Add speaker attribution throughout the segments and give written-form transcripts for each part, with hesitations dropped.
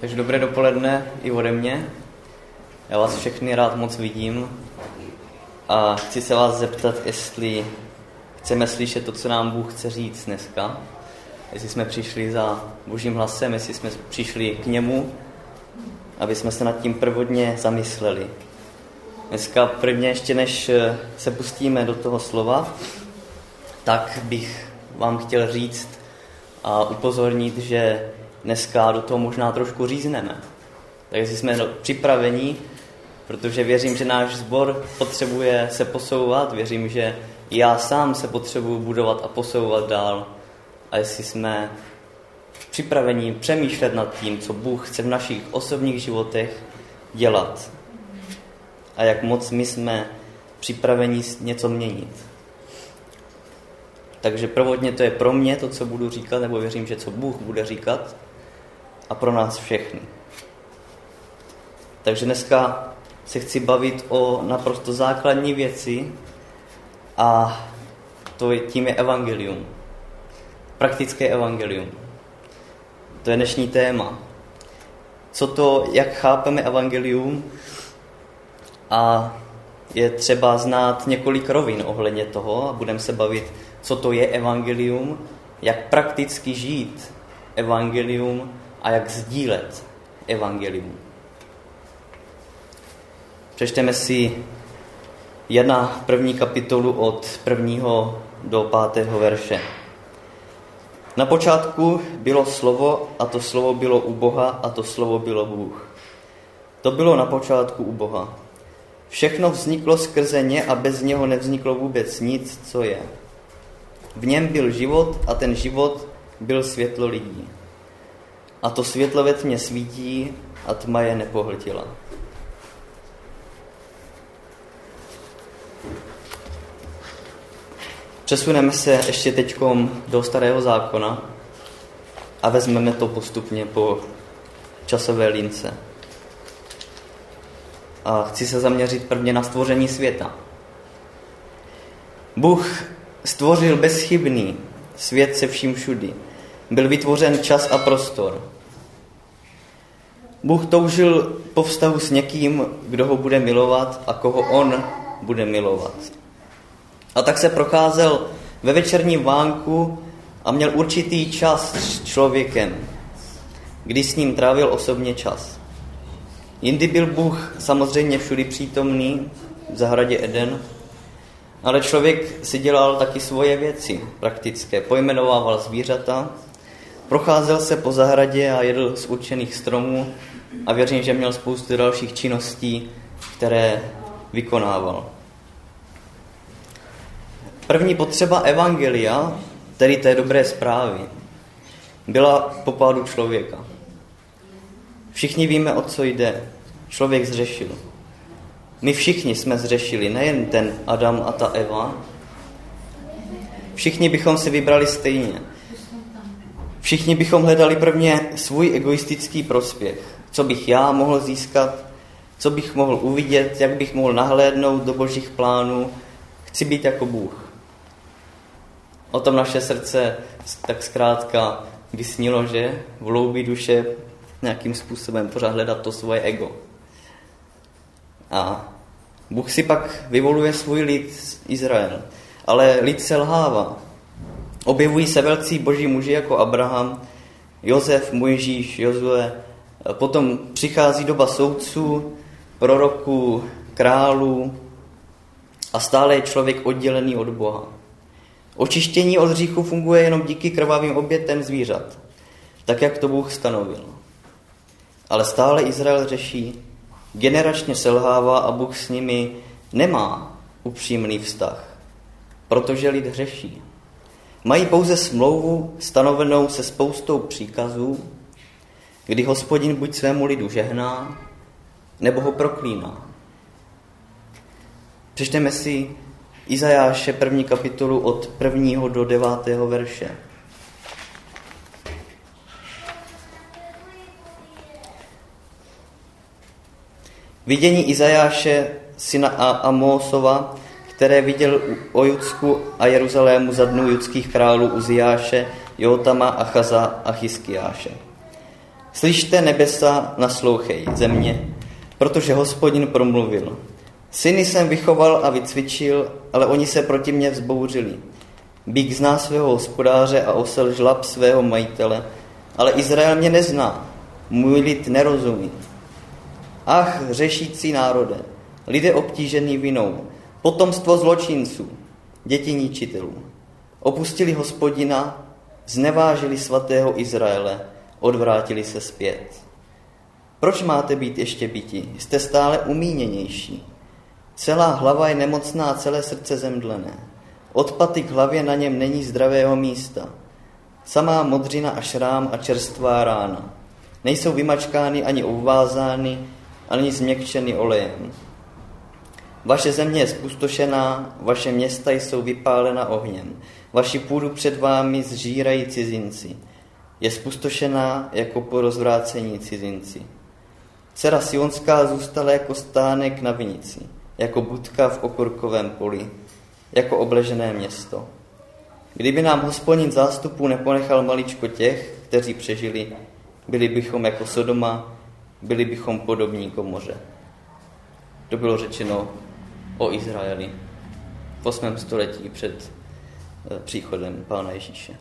Speaker 1: Takže dobré dopoledne i ode mě. Já vás všechny rád moc vidím a chci se vás zeptat, jestli chceme slyšet to, co nám Bůh chce říct dneska. Jestli jsme přišli za Božím hlasem, jestli jsme přišli k němu, aby jsme se nad tím prvotně zamysleli. Dneska prvně, ještě než se pustíme do toho slova, tak bych vám chtěl říct a upozornit, že dneska do toho možná trošku řízneme. Tak jestli jsme připraveni, protože věřím, že náš sbor potřebuje se posouvat, věřím, že i já sám se potřebuji budovat a posouvat dál. A jestli jsme připraveni přemýšlet nad tím, co Bůh chce v našich osobních životech dělat. A jak moc my jsme připraveni něco měnit. Takže prvotně to je pro mě to, co budu říkat, nebo věřím, že co Bůh bude říkat a pro nás všechny. Takže dneska se chci bavit o naprosto základní věci a tím je evangelium. Praktické evangelium. To je dnešní téma. Co to, jak chápeme evangelium, a je třeba znát několik rovin ohledně toho a budeme se bavit, co to je evangelium, jak prakticky žít evangelium a jak sdílet evangelium. Přečteme si první kapitolu od 1. do 5. verše. Na počátku bylo slovo a to slovo bylo u Boha a to slovo bylo Bůh. To bylo na počátku u Boha. Všechno vzniklo skrze ně a bez něho nevzniklo vůbec nic, co je. V něm byl život a ten život byl světlo lidí. A to světlo ve tmě svítí a tma je nepohltila. Přesuneme se ještě teďkom do Starého zákona a vezmeme to postupně po časové lince. A chci se zaměřit prvně na stvoření světa. Bůh stvořil bezchybný svět se vším všudy. Byl vytvořen čas a prostor. Bůh toužil po vztahu s někým, kdo ho bude milovat a koho on bude milovat. A tak se procházel ve večerním vánku a měl určitý čas s člověkem, kdy s ním trávil osobně čas. Jindy byl Bůh samozřejmě všudy přítomný v zahradě Eden, ale člověk si dělal taky svoje věci praktické. Pojmenovával zvířata, procházel se po zahradě a jedl z určených stromů a věřím, že měl spoustu dalších činností, které vykonával. První potřeba evangelia, tedy té dobré zprávy, byla po pádu člověka. Všichni víme, o co jde. Člověk zřešil. My všichni jsme zřešili, nejen ten Adam a ta Eva. Všichni bychom si vybrali stejně. Všichni bychom hledali prvně svůj egoistický prospěch. Co bych já mohl získat, co bych mohl uvidět, jak bych mohl nahlédnout do Božích plánů. Chci být jako Bůh. O tom naše srdce tak zkrátka vysnilo, že v hloubi duše nějakým způsobem pořád hledat to svoje ego. A Bůh si pak vyvoluje svůj lid Izrael. Ale lid selhává. Objevují se velcí boží muži jako Abraham, Josef, Mojžíš, Jozue. Potom přichází doba soudců, proroků, králů a stále je člověk oddělený od Boha. Očištění od hříchu funguje jenom díky krvavým obětem zvířat, tak jak to Bůh stanovil. Ale stále Izrael řeší, generačně selhává a Bůh s nimi nemá upřímný vztah, protože lid hřeší. Mají pouze smlouvu stanovenou se spoustou příkazů, kdy Hospodin buď svému lidu žehná, nebo ho proklíná. Přečteme si Izajáše 1. kapitolu od 1. do 9. verše. Vidění Izajáše, syna Amósova, které viděl o Judsku a Jeruzalému za dnů judských králů Uziáše, Jotama, Achaza a Chiskiáše. Slyšte nebesa, naslouchej, země, protože Hospodin promluvil. Syny jsem vychoval a vycvičil, ale oni se proti mně vzbouřili. Býk zná svého hospodáře a osel žlab svého majitele, ale Izrael mě nezná, můj lid nerozumí. Ach, řešící národe, lidé obtížený vinou, potomstvo zločinců, děti ničitelů. Opustili Hospodina, znevážili svatého Izraele, odvrátili se zpět. Proč máte být ještě biti? Jste stále umíněnější. Celá hlava je nemocná, celé srdce zemdlené. Od paty k hlavě na něm není zdravého místa. Samá modřina a šrám a čerstvá rána. Nejsou vymačkány ani obvázány, ani změkčeny olejem. Vaše země je zpustošená, vaše města jsou vypálena ohněm. Vaši půdu před vámi zžírají cizinci. Je zpustošená jako po rozvrácení cizinci. Dcera Sionská zůstala jako stánek na vinici, jako budka v okurkovém poli, jako obležené město. Kdyby nám Hospodin zástupů neponechal maličko těch, kteří přežili, byli bychom jako Sodoma, byli bychom podobní Komoře. To bylo řečeno o Izraeli v 8. století před příchodem Pána Ježíše.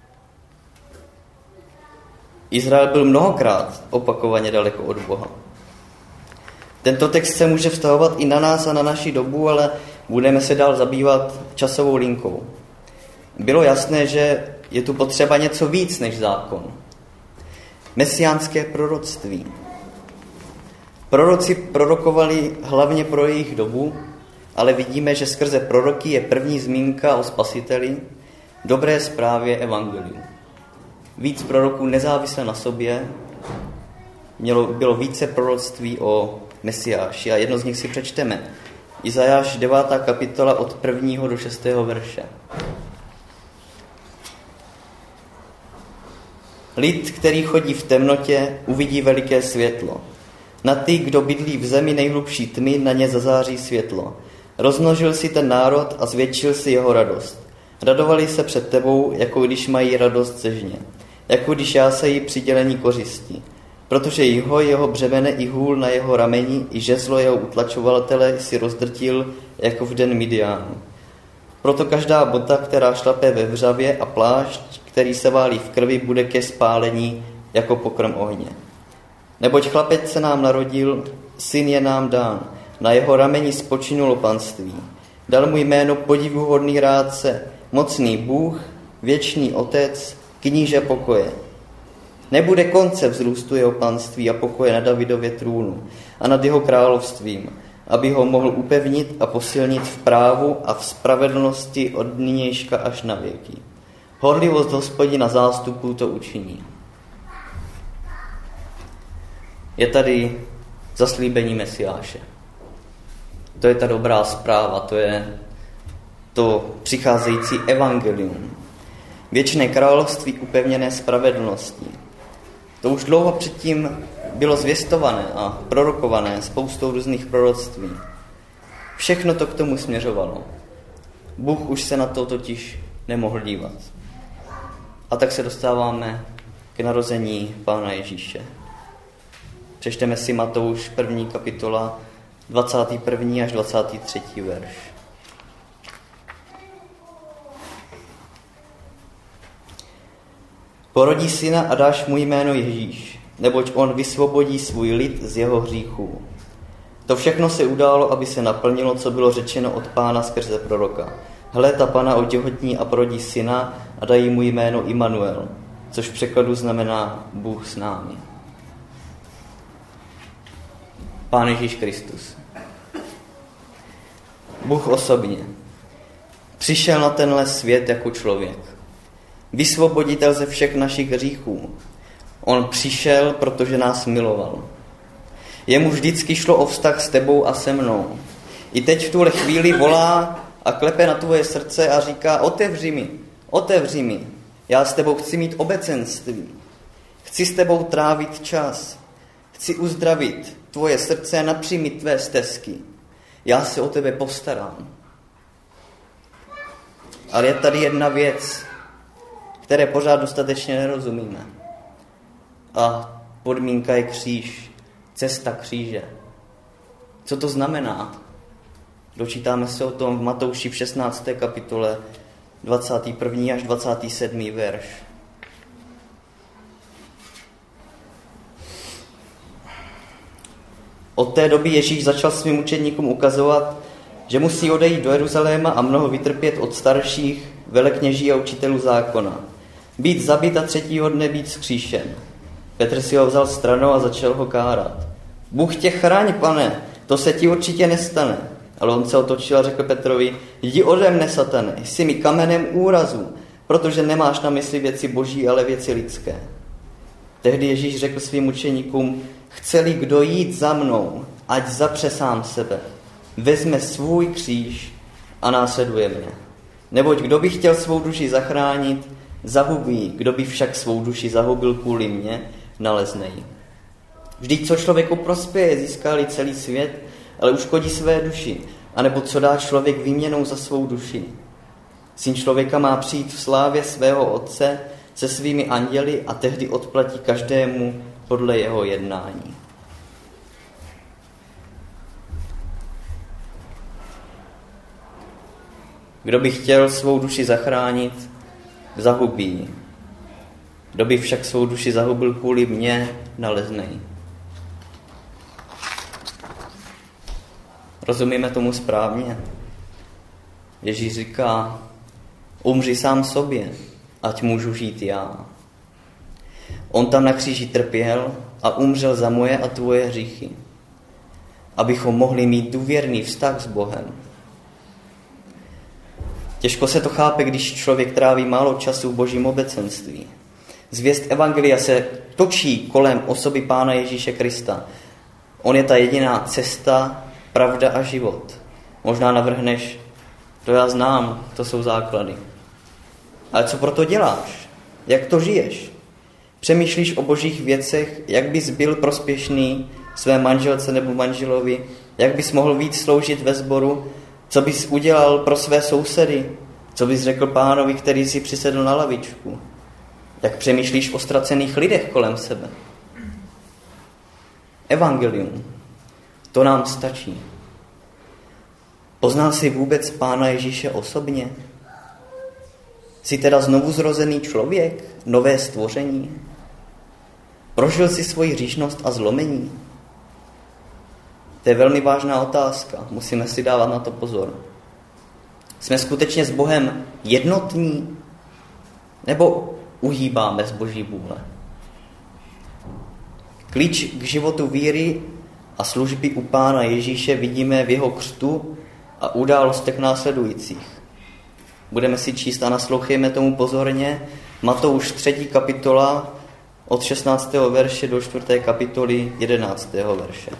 Speaker 1: Izrael byl mnohokrát opakovaně daleko od Boha. Tento text se může vztahovat i na nás a na naši dobu, ale budeme se dál zabývat časovou linkou. Bylo jasné, že je tu potřeba něco víc než zákon. Mesiánské proroctví. Proroci prorokovali hlavně pro jejich dobu, ale vidíme, že skrze proroky je první zmínka o Spasiteli, dobré zprávě evangeliu. Víc proroků nezávisle na sobě, bylo více proroctví o Mesiáši a jedno z nich si přečteme. Izajáš 9. kapitola od 1. do 6. verše. Lid, který chodí v temnotě, uvidí veliké světlo. Na ty, kdo bydlí v zemi nejhlubší tmy, na ně zazáří světlo. Rozmnožil si ten národ a zvětšil si jeho radost. Radovali se před tebou, jako když mají radost ze žně. Jako když jásají přidělení kořistí. Protože jeho břemene i hůl na jeho rameni, i žezlo jeho utlačovatele si rozdrtil, jako v den Midiánu. Proto každá bota, která šlape ve vřavě, a plášť, který se válí v krvi, bude ke spálení jako pokrm ohně. Neboť chlapec se nám narodil, syn je nám dán, na jeho rameni spočinulo panství. Dal mu jméno podivuhodný rádce, mocný Bůh, věčný Otec, kníže pokoje. Nebude konce vzrůstu jeho panství a pokoje na Davidově trůnu a nad jeho královstvím, aby ho mohl upevnit a posilnit v právu a v spravedlnosti od nynějška až na věky. Horlivost Hospodina zástupů to učiní. Je tady zaslíbení Mesiáše. To je ta dobrá zpráva, to je to přicházející evangelium. Věčné království upevněné spravedlností. To už dlouho předtím bylo zvěstované a prorokované spoustou různých proroctví. Všechno to k tomu směřovalo. Bůh už se na to totiž nemohl dívat. A tak se dostáváme k narození Pána Ježíše. Přečteme si Matouš 1. kapitola 21. až 23. verš. Porodí syna a dáš mu jméno Ježíš, neboť on vysvobodí svůj lid z jeho hříchů. To všechno se událo, aby se naplnilo, co bylo řečeno od Pána skrze proroka. Hle, ta Pana otěhotní a porodí syna a dají mu jméno Immanuel, což v překladu znamená Bůh s námi. Pán Ježíš Kristus. Bůh osobně přišel na tenhle svět jako člověk. Vysvoboditel ze všech našich hříchů. On přišel, protože nás miloval. Jemu vždycky šlo o vztah s tebou a se mnou. I teď v tuhle chvíli volá a klepe na tvoje srdce a říká: otevři mi, já s tebou chci mít obecenství. Chci s tebou trávit čas. Chci uzdravit tvoje srdce a napřímit tvé stezky. Já se o tebe postarám. Ale je tady jedna věc, které pořád dostatečně nerozumíme. A podmínka je kříž, cesta kříže. Co to znamená? Dočítáme se o tom v Matouši v 16. kapitole 21. až 27. verš. Od té doby Ježíš začal svým učedníkům ukazovat, že musí odejít do Jeruzaléma a mnoho vytrpět od starších, velekněží a učitelů zákona. Být zabit a třetího dne být vzkříšen. Petr si ho vzal stranou a začal ho kárat. Bůh tě chraň, pane, to se ti určitě nestane. Ale on se otočil a řekl Petrovi, jdi ode mne, satane, jsi mi kamenem úrazu, protože nemáš na mysli věci boží, ale věci lidské. Tehdy Ježíš řekl svým učeníkům, chce-li kdo jít za mnou, ať zapře sám sebe, vezme svůj kříž a následuje mě. Neboť kdo by chtěl svou duši zachránit, zahubí, kdo by však svou duši zahubil kvůli mně, nalezne ji. Vždyť co člověku prospěje, získá-li celý svět, ale uškodí své duši, anebo co dá člověk výměnou za svou duši. Syn člověka má přijít v slávě svého otce se svými anděli a tehdy odplatí každému podle jeho jednání. Kdo by chtěl svou duši zachránit, zahubí. Kdo by však svou duši zahubil kvůli mně, nalezne ji. Rozumíme tomu správně? Ježíš říká, umři sám sobě, ať můžu žít já. On tam na kříži trpěl a umřel za moje a tvoje hříchy, abychom mohli mít důvěrný vztah s Bohem. Těžko se to chápe, když člověk tráví málo času v božím obecenství. Zvěst evangelia se točí kolem osoby Pána Ježíše Krista. On je ta jediná cesta, pravda a život. Možná navrhneš, to já znám, to jsou základy. Ale co proto děláš? Jak to žiješ? Přemýšlíš o božích věcech, jak bys byl prospěšný své manželce nebo manželovi, jak bys mohl víc sloužit ve sboru, co bys udělal pro své sousedy, co bys řekl pánovi, který si přisedl na lavičku, jak přemýšlíš o ztracených lidech kolem sebe. Evangelium, to nám stačí. Poznal jsi vůbec Pána Ježíše osobně? Jsi teda znovu zrozený člověk, nové stvoření? Prožil jsi svoji hříšnost a zlomení? To je velmi vážná otázka, musíme si dávat na to pozor. Jsme skutečně s Bohem jednotní? Nebo uhýbáme z boží vůle? Klíč k životu víry a služby u Pána Ježíše vidíme v jeho křtu a událostech následujících. Budeme si číst a naslouchejme tomu pozorně. Matouš 3. kapitola od 16. verše do 4. kapitoly 11. verše.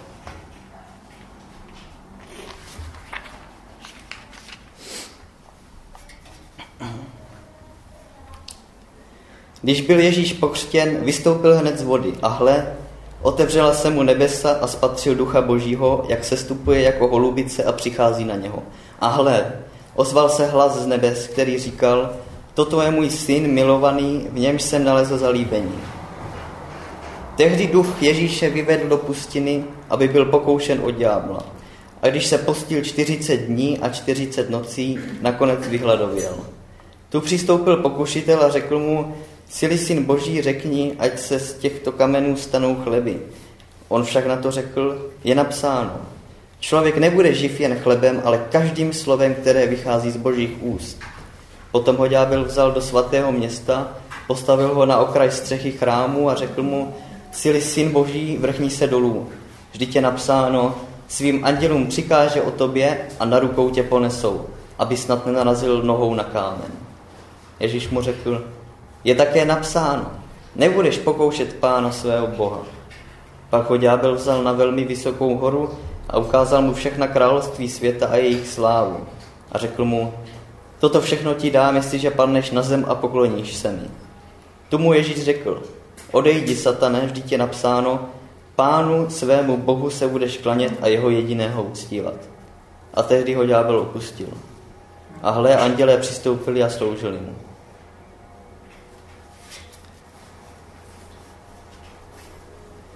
Speaker 1: Když byl Ježíš pokřtěn, vystoupil hned z vody a hle, otevřela se mu nebesa a spatřil Ducha Božího, jak sestupuje jako holubice a přichází na něho. A hle, ozval se hlas z nebes, který říkal, toto je můj syn milovaný, v němž jsem nalezl zalíbení. Tehdy Duch Ježíše vyvedl do pustiny, aby byl pokoušen od ďábla. A když se postil 40 dní a 40 nocí, nakonec vyhladověl. Tu přistoupil pokušitel a řekl mu, jsi-li syn Boží, řekni, ať se z těchto kamenů stanou chleby. On však na to řekl, je napsáno, člověk nebude živ jen chlebem, ale každým slovem, které vychází z Božích úst. Potom ho ďábel vzal do svatého města, postavil ho na okraj střechy chrámu a řekl mu, jsi-li syn Boží, vrchni se dolů. Vždyť je napsáno, svým andělům přikáže o tobě a na rukou tě ponesou, aby snad nenarazil nohou na kámen. Ježíš mu řekl, je také napsáno, nebudeš pokoušet Pána svého Boha. Pak ho ďábel vzal na velmi vysokou horu a ukázal mu všechna království světa a jejich slávu. A řekl mu, toto všechno ti dám, jestliže padneš na zem a pokloníš se mi. Tu mu Ježíš řekl, odejdi, satane, vždyť je napsáno, Pánu svému Bohu se budeš klanět a jeho jediného uctívat. A tehdy ho ďábel opustil. A hle, andělé přistoupili a sloužili mu.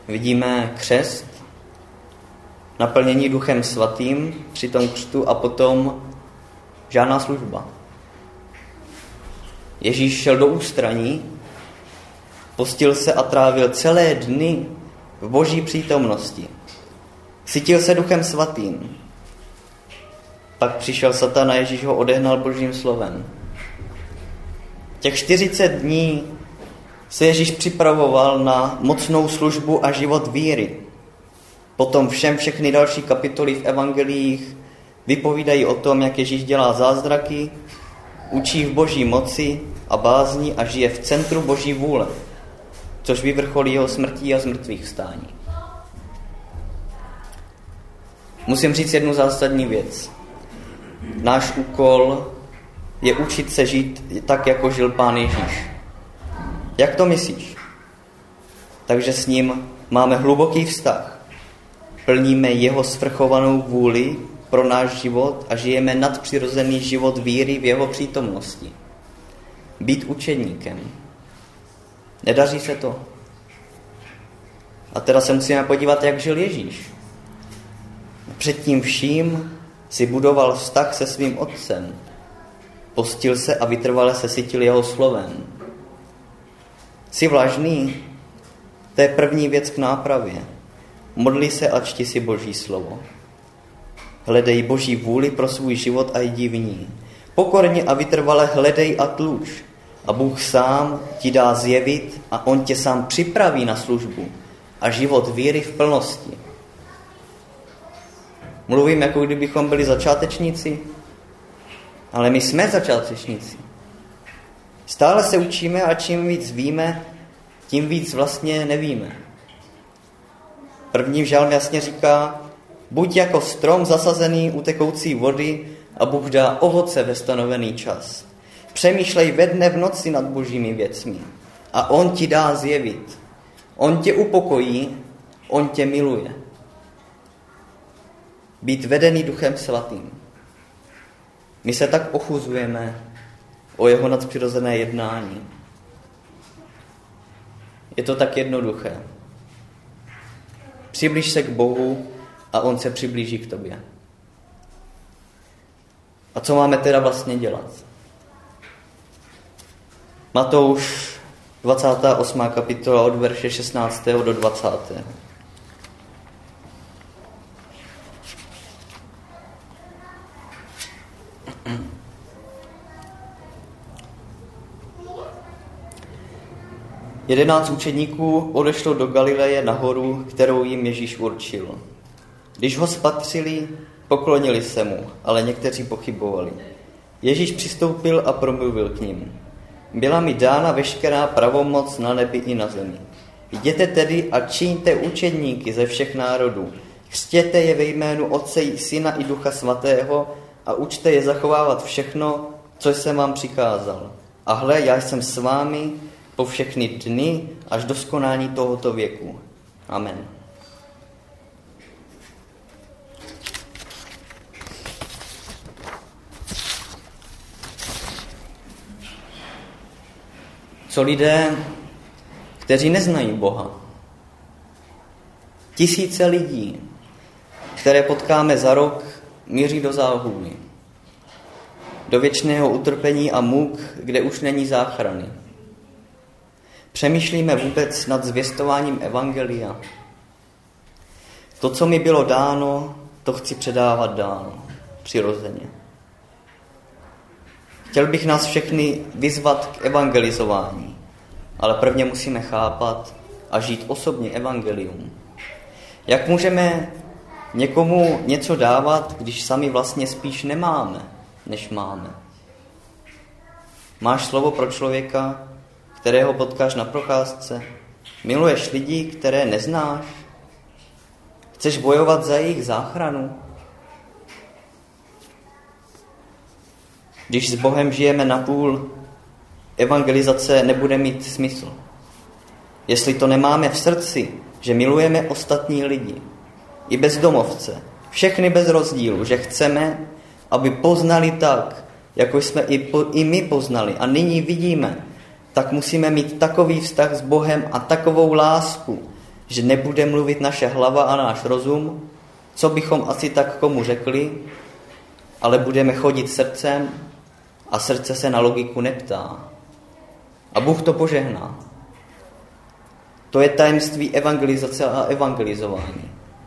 Speaker 1: vidíme křest, naplnění Duchem Svatým při tom křtu a potom žádná služba. Ježíš šel do ústraní, postil se a trávil celé dny v Boží přítomnosti. Sytil se Duchem Svatým. Pak přišel Satan a Ježíš ho odehnal Božím slovem. Těch 40 dní se Ježíš připravoval na mocnou službu a život víry. Potom všechny další kapitoly v evangeliích vypovídají o tom, jak Ježíš dělá zázraky, učí v Boží moci a bázni a žije v centru Boží vůle, což vyvrcholí jeho smrtí a zmrtvých vstání. Musím říct jednu zásadní věc. Náš úkol je učit se žít tak, jako žil Pán Ježíš. Jak to myslíš? Takže s ním máme hluboký vztah. Plníme jeho svrchovanou vůli pro náš život a žijeme nadpřirozený život víry v jeho přítomnosti. Být učedníkem. Nedaří se to. A teda se musíme podívat, jak žil Ježíš. Předtím vším si budoval vztah se svým otcem. Postil se a vytrvale se sytil jeho slovem. Jsi vlažný? To je první věc k nápravě. Modli se a čti si Boží slovo. Hledej Boží vůli pro svůj život a jdi v ní. Pokorně a vytrvale hledej a tluč. A Bůh sám ti dá zjevit a on tě sám připraví na službu a život víry v plnosti. Mluvím, jako kdybychom byli začátečníci, ale my jsme začátečníci. Stále se učíme a čím víc víme, tím víc vlastně nevíme. První žalm jasně říká, buď jako strom zasazený u tekoucí vody a Bůh dá ovoce ve stanovený čas. Přemýšlej ve dne v noci nad božími věcmi a on ti dá zjevit. On tě upokojí, on tě miluje. Být vedený Duchem Svatým. My se tak ochuzujeme o jeho nadpřirozené jednání. Je to tak jednoduché. Přiblíž se k Bohu a on se přiblíží k tobě. A co máme teda vlastně dělat? Matouš 28. kapitola od verše 16. do 20. Jedenáct učedníků odešlo do Galileje na horu, kterou jim Ježíš určil. Když ho spatřili, poklonili se mu, ale někteří pochybovali. Ježíš přistoupil a promluvil k nim. Byla mi dána veškerá pravomoc na nebi i na zemi. Jděte tedy a čiňte učedníky ze všech národů. Křtěte je ve jménu Otce i Syna i Ducha Svatého a učte je zachovávat všechno, co jsem vám přikázal. A hle, já jsem s vámi po všechny dny až do skonání tohoto věku. Amen. Co lidé, kteří neznají Boha? Tisíce lidí, které potkáme za rok, míří do záhuby. Do věčného utrpení a muk, kde už není záchrany. Přemýšlíme vůbec nad zvěstováním evangelia. To, co mi bylo dáno, to chci předávat dál, přirozeně. Chtěl bych nás všechny vyzvat k evangelizování, ale prvně musíme chápat a žít osobně evangelium. Jak můžeme někomu něco dávat, když sami vlastně spíš nemáme, než máme? Máš slovo pro člověka, kterého potkáš na procházce? Miluješ lidi, které neznáš? Chceš bojovat za jejich záchranu? Když s Bohem žijeme napůl, evangelizace nebude mít smysl. Jestli to nemáme v srdci, že milujeme ostatní lidi, i bezdomovce, všechny bez rozdílu, že chceme, aby poznali tak, jako jsme i my poznali a nyní vidíme, tak musíme mít takový vztah s Bohem a takovou lásku, že nebude mluvit naše hlava a náš rozum, co bychom asi tak komu řekli, ale budeme chodit srdcem a srdce se na logiku neptá. A Bůh to požehná. To je tajemství evangelizace a evangelizování.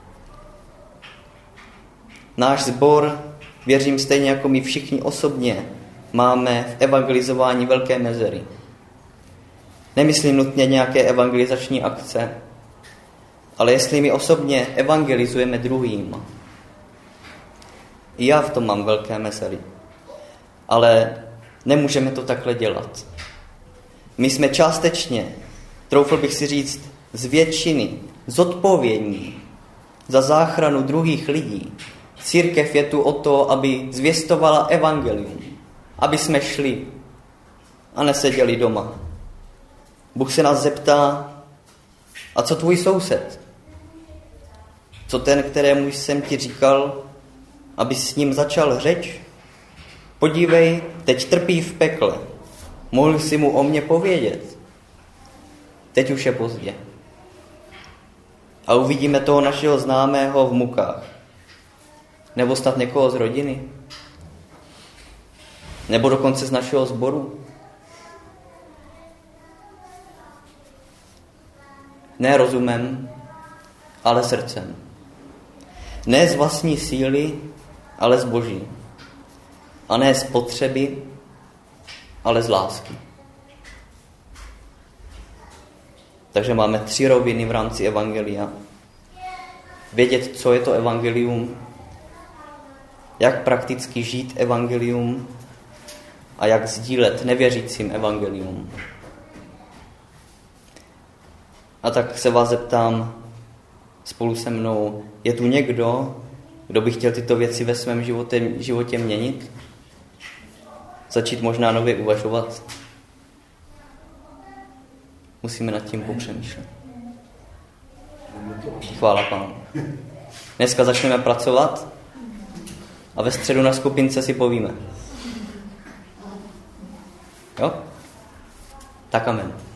Speaker 1: Náš sbor, věřím stejně jako my všichni osobně, máme v evangelizování velké mezery. Nemyslím nutně nějaké evangelizační akce, ale jestli my osobně evangelizujeme druhým. I já v tom mám velké mezery. Ale nemůžeme to takhle dělat. My jsme částečně, troufl bych si říct, z většiny zodpovědní za záchranu druhých lidí. Církev je tu o to, aby zvěstovala evangelium, aby jsme šli a neseděli doma. Bůh se nás zeptá, a co tvůj soused? Co ten, kterému jsem ti říkal, aby s ním začal řeč? Podívej, teď trpí v pekle. Mohl si mu o mě povědět. Teď už je pozdě. A uvidíme toho našeho známého v mukách. Nebo snad někoho z rodiny. Nebo dokonce z našeho sboru. Ne rozumem, ale srdcem. Ne z vlastní síly, ale z Boží. A ne z potřeby, ale z lásky. Takže máme 3 roviny v rámci evangelia. Vědět, co je to evangelium, jak prakticky žít evangelium a jak sdílet nevěřícím evangelium. A tak se vás zeptám spolu se mnou, je tu někdo, kdo by chtěl tyto věci ve svém životě měnit? Začít možná nově uvažovat? Musíme nad tím popřemýšlet. Chvála Pánu. Dneska začneme pracovat a ve středu na skupince si povíme. Jo? Tak amen.